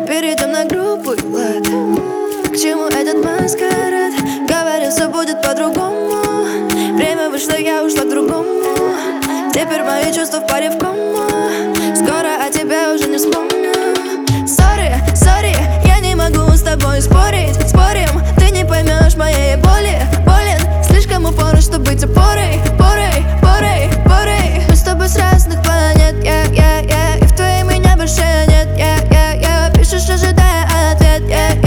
перейдем на грубый лад. К чему этот маскарад? Говорил, все будет по-другому. Время вышло, я ушла к другому. Теперь мои чувства в паре в кому. Скоро о тебе уже не вспомню. Сори, я не могу с тобой спорить. Спорим, ты не поймешь моей боли. Болен, слишком упорен, чтобы быть опорой. Порой. Мы с тобой с разных планет, и в твоей меня больше нет, пишешь, ожидая ответ,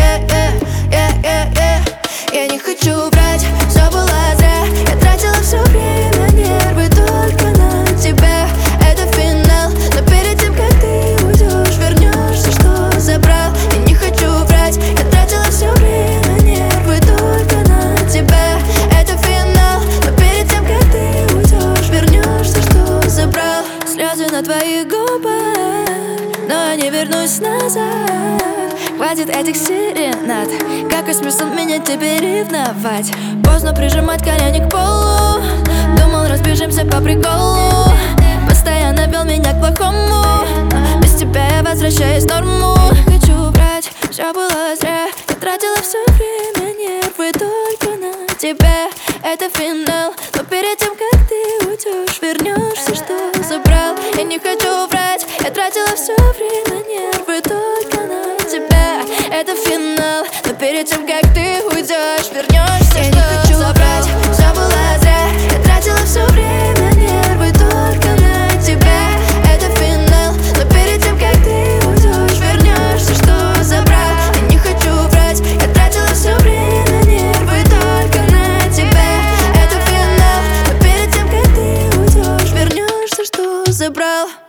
Я не хочу врать, все было зря. Я тратила все время, нервы только на тебя. Это финал, но перед тем, как ты уйдешь, вернешься, что забрал. Я не хочу врать, я тратила все время, нервы только на тебя. Это финал, но перед тем, как ты уйдешь, вернешься, что забрал. Слезы на твоих губах, но я не вернусь назад. Хватит этих серенад. Какой смысл меня теперь ревновать? Поздно прижимать колени к полу. Думал, разбежимся по приколу. Постоянно вел меня к плохому. Без тебя я возвращаюсь в норму. Не хочу врать, все было зря. Я тратила все время, нервы только на тебя. Это финал, но перед тем, как ты уйдешь, вернешься, что забрал. Я не хочу врать, я тратила все время, нервы только на тебя. Это финал, но перед тем, как ты уйдешь, вернешься, я не хочу забрать. Все было зря, я тратила все время, нервы только на тебя. Это финал, но перед тем, как ты уйдешь, вернешься, что забрал. Я не хочу врать, я тратила все время, нервы только на тебя. Это финал, но перед тем, как ты уйдешь, вернешься, что забрал.